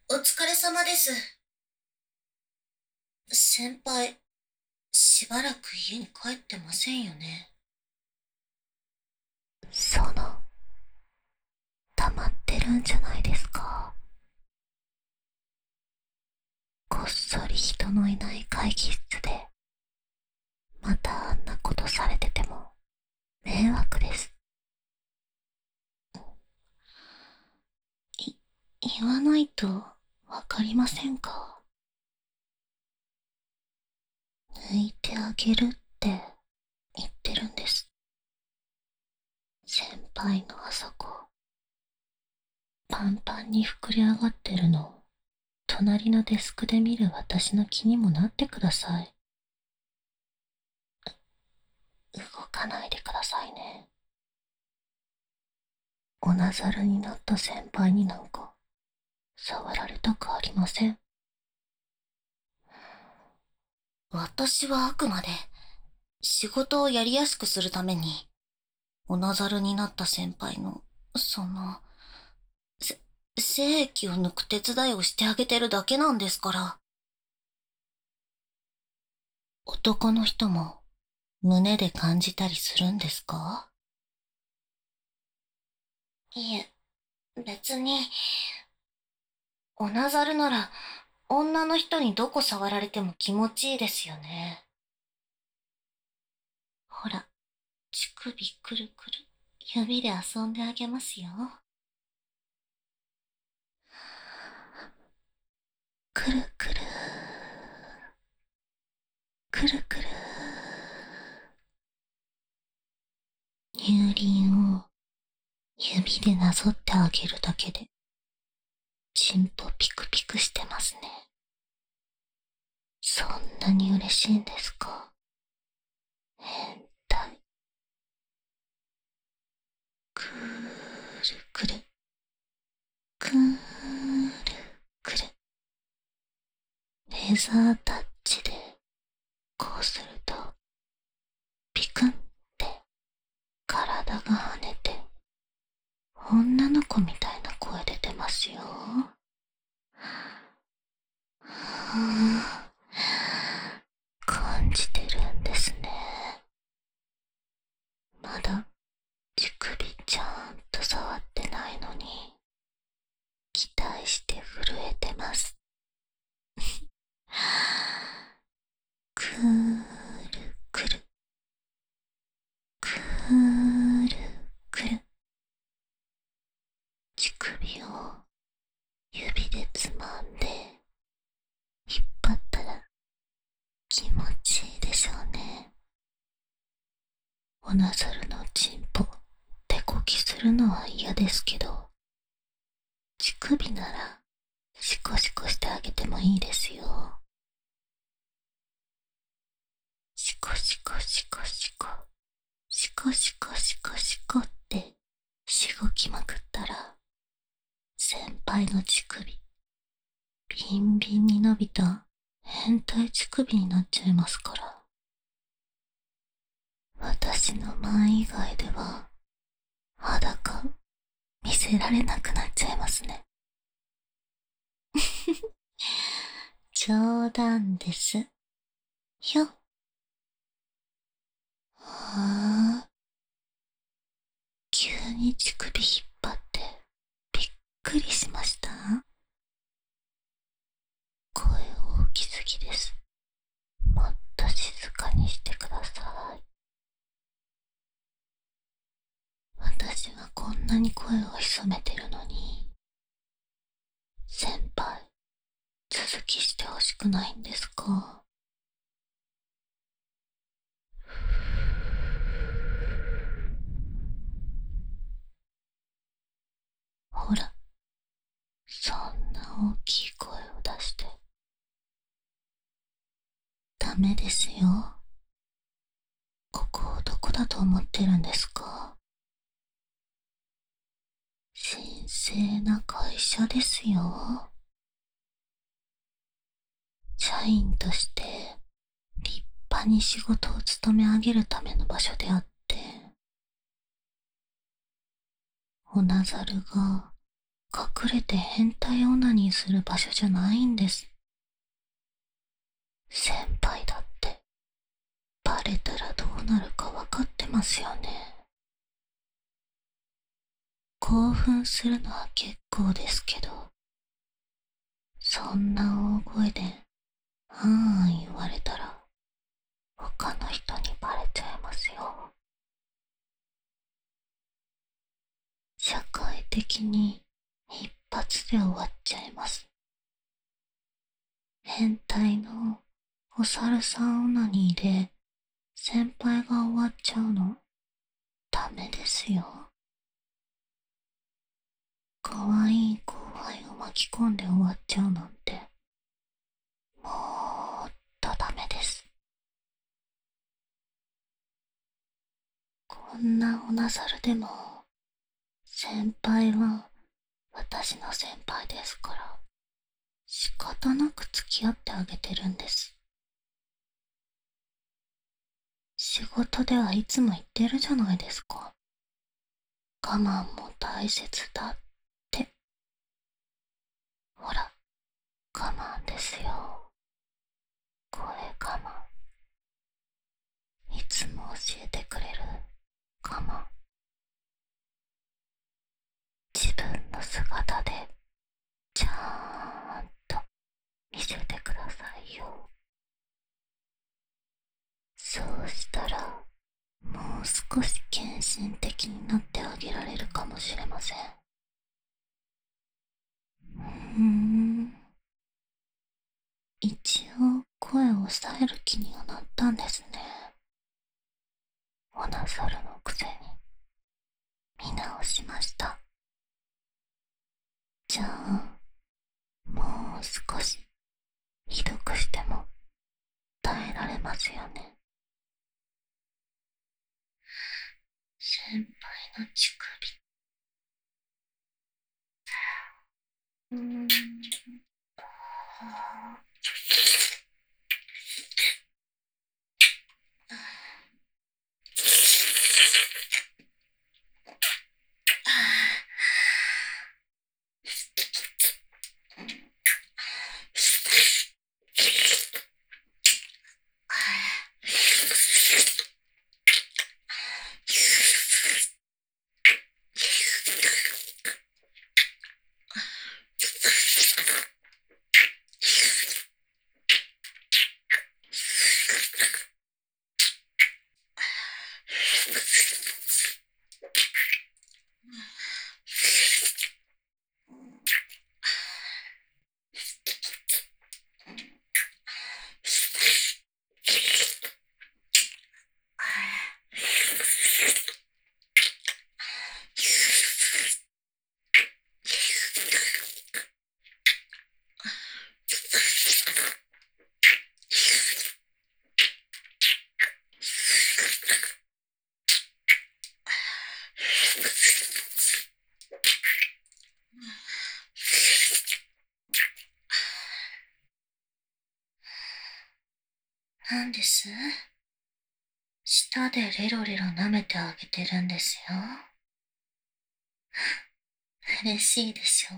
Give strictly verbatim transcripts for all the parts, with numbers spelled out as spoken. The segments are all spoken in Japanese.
お疲れ様です。先輩、しばらく家に帰ってませんよね。 その、溜まってるんじゃないですか。こっそり人のいない会議室で、またあんなことされてても、迷惑です。い、言わないとわかりませんか？抜いてあげるって言ってるんです。先輩のあそこ、パンパンに膨れ上がってるの、隣のデスクで見る私の気にもなってください。動かないでくださいね。おなざるになった先輩になんか触られたくありません。 私はあくまで、仕事をやりやすくするために、おなざるになった先輩の、その、せ、精液を抜く手伝いをしてあげてるだけなんですから。男の人も、胸で感じたりするんですか？いえ、別に、おなざるなら、女の人にどこ触られても気持ちいいですよね。ほら、乳首くるくる、指で遊んであげますよ。 くるくる、くるくる。乳輪を指でなぞってあげるだけで、チンポピクピクしてますね。そんなに嬉しいんですか？変態。くるくる、くるくる。レザータッチで、こうすると、ピクンって体が跳ねて、女の子みたいな声出てますよ。感じてるんですね。まだ乳首ちゃんと触ってないのに、期待して震えてます。くるくる、くるくる。乳首を指でつまんで引っ張ったら気持ちいいでしょうね。おなざるのチンポ手こきするのは嫌ですけど、乳首ならシコシコしてあげてもいいですよ。シコシコシコシコ、シコシコシコシコってしごきまくったら、先輩の乳首ビンビンに伸びた変態乳首になっちゃいますから。私の前以外では裸見せられなくなっちゃいますね。冗談です。ひょ。はあ、急に乳首引っ張ってびっくりしました？声大きすぎです。もっと静かにしてください。私はこんなに声を潜めてるのに、先輩、続きしてほしくないんですか？ほら、そんな大きい声を出して。ダメですよ。ここをどこだと思ってるんですか？神聖な会社ですよ。社員として立派に仕事を務め上げるための場所であって、おなざるが隠れて変態オナニーする場所じゃないんです。先輩だってバレたらどうなるかわかってますよね。興奮するのは結構ですけど、そんな大声であんあん言われたら他の人にバレちゃいますよ。社会的に一発で終わっちゃいます。変態のお猿さんオナニーで先輩が終わっちゃうのダメですよ。可愛い後輩を巻き込んで終わっちゃうなんてもっとダメです。こんなおなざるでも先輩は私の先輩ですから仕方なく付き合ってあげてるんです。仕事ではいつも言ってるじゃないですか。我慢も大切だって。ほら、我慢ですよ。声我慢。いつも教えてくれる我慢。自分の姿でちゃんと見せてくださいよ。そうしたらもう少し献身的になってあげられるかもしれません。うーん。一応声を抑える気にはなったんですね。おなさるのくせに見直しました。じゃあもう少しひどくしても耐えられますよね。先輩の乳首。うーん。なんです？舌でレロレロ舐めてあげてるんですよ。嬉しいでしょ。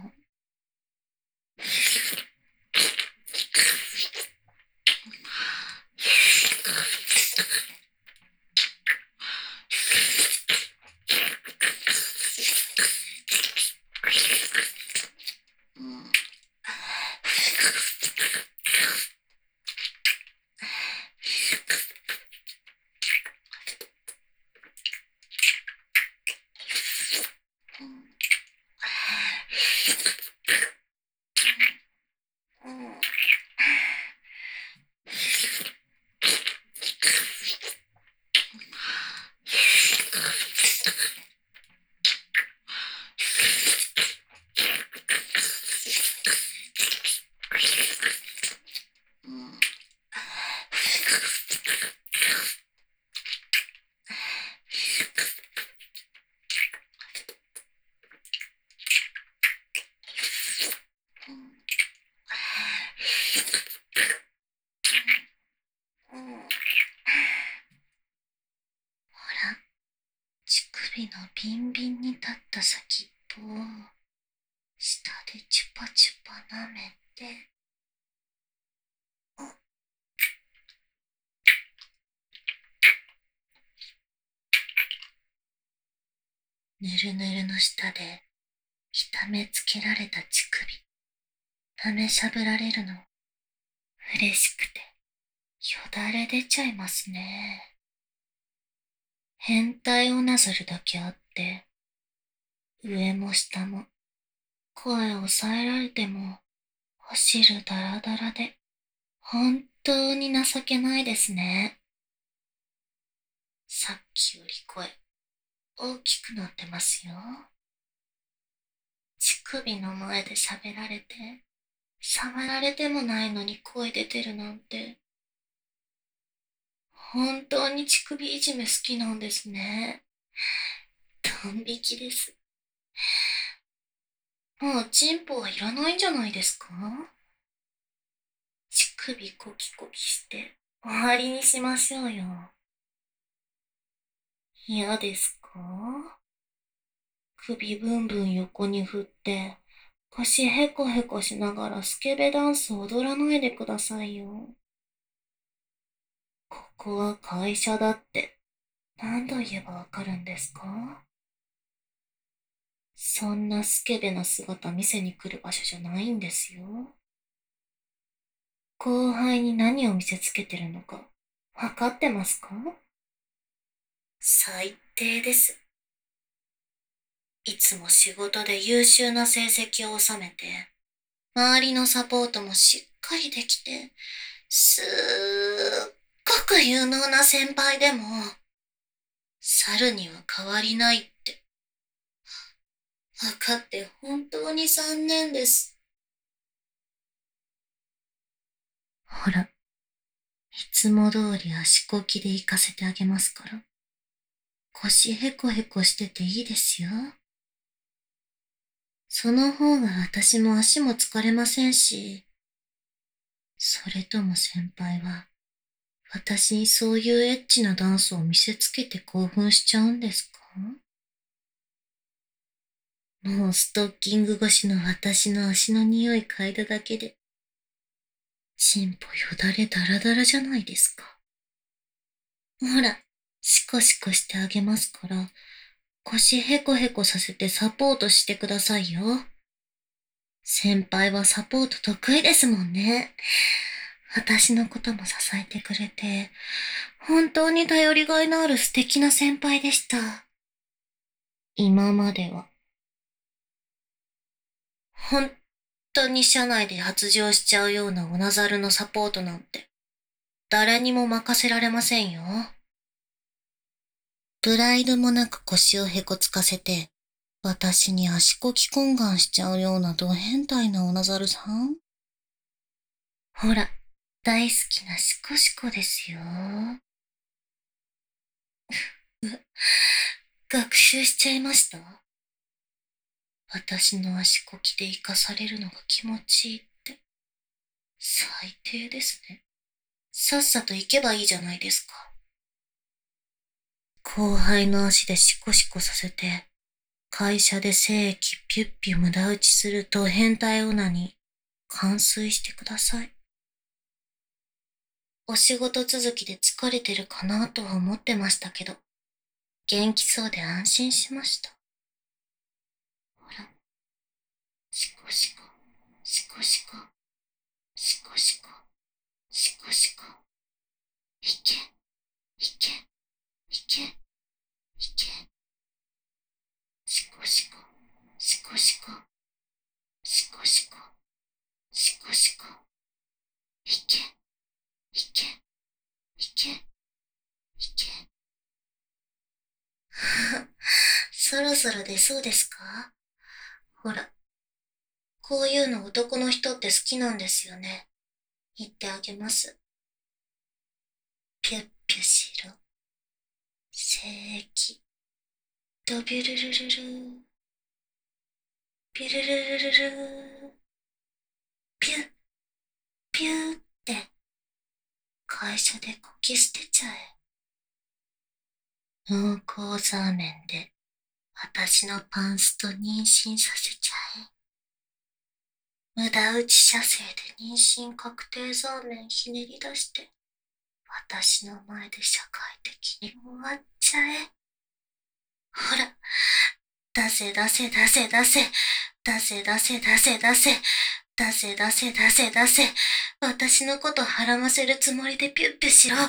乳首のビンビンに立った先っぽをでチュパチュパ舐めて、ぬるぬるの下で痛めつけられた乳首、舐めしゃぶられるの、嬉しくて、よだれ出ちゃいますね。変態オナザルだけあって、上も下も、声を抑えられても、お汁ダラダラで、本当に情けないですね。さっきより声、大きくなってますよ。乳首の前で喋られて、触られてもないのに声出てるなんて、本当に乳首いじめ好きなんですね。ドン引きです。もうチンポはいらないんじゃないですか？乳首コキコキして終わりにしましょうよ。嫌ですか？首ブンブン横に振って、腰ヘコヘコしながらスケベダンス踊らないでくださいよ。ここは会社だって何度言えばわかるんですか？そんなスケベな姿見せに来る場所じゃないんですよ。後輩に何を見せつけてるのかわかってますか？最低です。いつも仕事で優秀な成績を収めて、周りのサポートもしっかりできて、すっごく有能な先輩でも、猿には変わりないって、分かって本当に残念です。ほら、いつも通り足こきで行かせてあげますから。腰ヘコヘコしてていいですよ。その方が私も足も疲れませんし、それとも先輩は、私にそういうエッチなダンスを見せつけて興奮しちゃうんですか？もうストッキング越しの私の足の匂い嗅いだだけで、チンポよだれダラダラじゃないですか。ほら、シコシコしてあげますから、腰ヘコヘコさせてサポートしてくださいよ。先輩はサポート得意ですもんね。私のことも支えてくれて、本当に頼りがいのある素敵な先輩でした。今までは。本当に社内で発情しちゃうようなオナザルのサポートなんて、誰にも任せられませんよ。プライドもなく腰をへこつかせて、私に足こき懇願しちゃうようなド変態なオナザルさん？ほら、大好きなシコシコですよ。学習しちゃいました？私の足こきで生かされるのが気持ちいいって。最低ですね。さっさと行けばいいじゃないですか。後輩の足でシコシコさせて、会社で精液ピュッピュ無駄打ちすると変態オナに完遂してください。お仕事続きで疲れてるかなとは思ってましたけど、元気そうで安心しました。ほら、シコシコ、シコシコ、シコシコ、シコシコ。いけ、いけ、いけ、いけ。シコシコ、シコシコ、シコシコ、シコシコ。いけ、いけ、いけ、いけ。そろそろ出そうですか？ほら、こういうの男の人って好きなんですよね。言ってあげます。ピュッピュしろ。精液。ドビュルルルル。ビュルルルルル。ピュッ、ピューって、会社でこき捨てちゃえ。濃厚ザーメンで、私のパンスと妊娠させちゃえ。 無駄打ち射精で妊娠確定ザーメンひねり出して、私の前で社会的に終わっちゃえ。ほら、出せ出せ出せ出せ、出せ出せ出せ出せ、出せ出せ出せ出せ、私のことはらませるつもりでピュッピュしろ。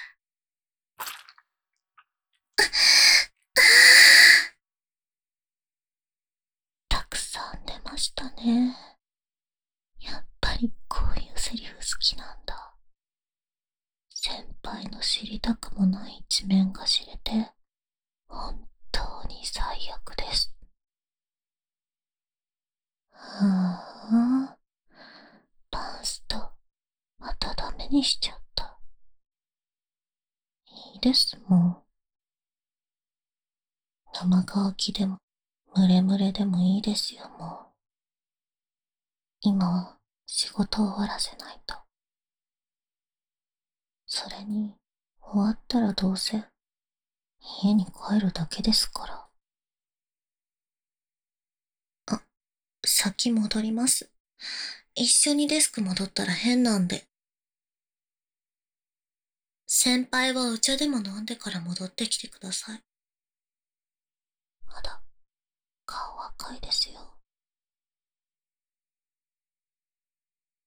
たくさん出ましたね。やっぱりこういうセリフ好きなんだ。先輩の知りたくもない一面が知れて、本当に最悪です。はあ、パンスト、またダメにしちゃった。いいですもう。生乾きでも、ムレムレでもいいですよ、もう。今は仕事を終わらせないと。それに、終わったらどうせ、家に帰るだけですから。 あ、先戻ります。一緒にデスク戻ったら変なんで。先輩はお茶でも飲んでから戻ってきてください。 まだ、顔赤いですよ。